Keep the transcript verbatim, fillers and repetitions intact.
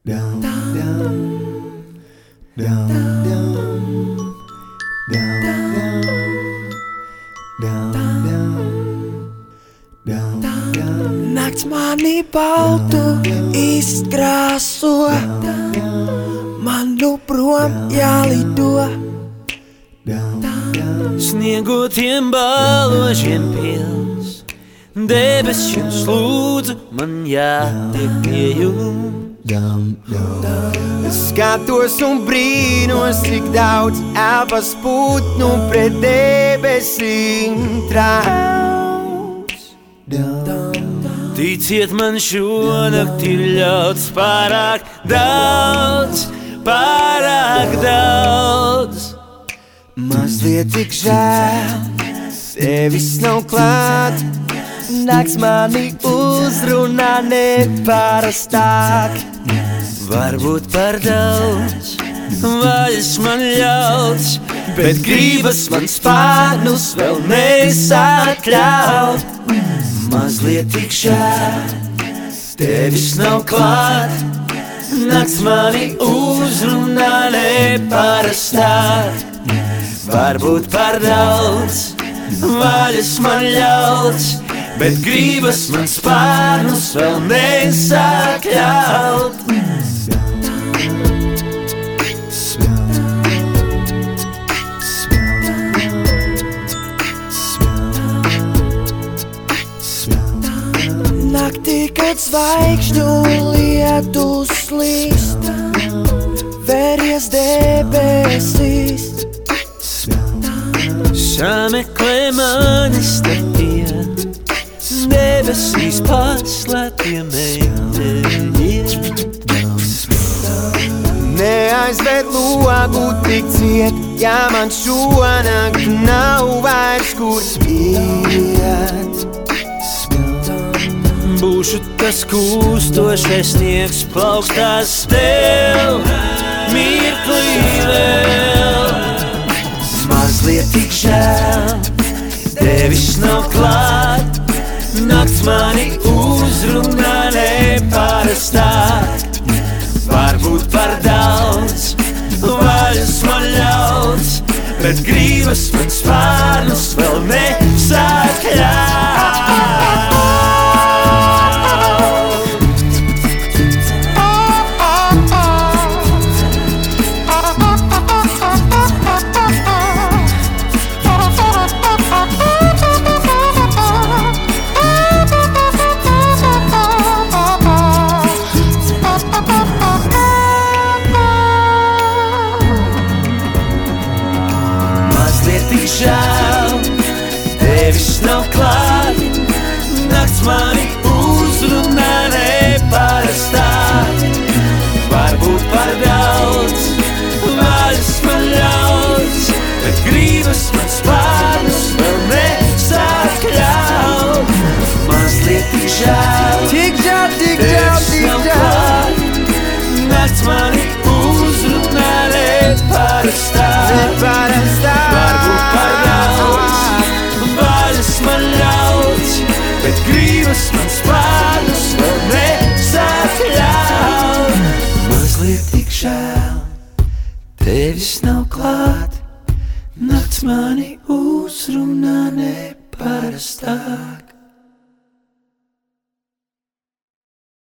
Down, down, down, down, down, down, down, down. Nakts mani baltu izkrāso, man joprojām jālido. Sniegotiem baložiem pils, debesīm slūdzu, man jātiek pie jums. Es skatos un brīnos, cik daudz elpas putnu pret debesīm trauc. Ticiet man, šonakt ir ļauts pārāk daudz, pārāk daudz. Mazliet tik žēl, tevis nav klāt. Nakts mani uzrunā neparastāk. Varbūt par daudz, vaļas man ļauts, bet gribas man spārnus vēl nesatļaut. mazliet tik žēl, tevis nav klāt. Nakts mani uzrunā neparastāk. Varbūt par daudz, vaļas man ļauts, bet gribas man spārnus vēl nesatļaut. Naktī, kad zvaigžņu lietus līst, vēries debesīs. sameklē mani starpiem, debesīs paslēptie meiteņiem. Neaizvērt logu tik ciet, ja man šonakt nav vairs kur iet. Būšu tas kūstošais sniegs plaukstās tev, mirklī vēl. Mazliet tik žēl, tevis nav klāt. Nakts mani uzrunā neparastāk. Varbūt par daudz, vaļas man ļauts, bet gribas man spārnus vēl nesatļaut. Tik žēl, tevis nav klāt. Nakts mani uzrunā neparastāk. Varbūt par daudz, vaļas man ļauts, bet gribas man spārnus vēl nesatļaut. Mazliet tik žēl, Tik žēl, tik žēl, tevis tik nav žēl. klāt. Nakts mani uzrunā neparastāk. Varbūt par daudz, vaļas man ļauts, bet gribas man spārnus vēl nesatļaut. Mazliet tik žēl, tevis nav klāt. Nakts mani uzrunā neparastāk.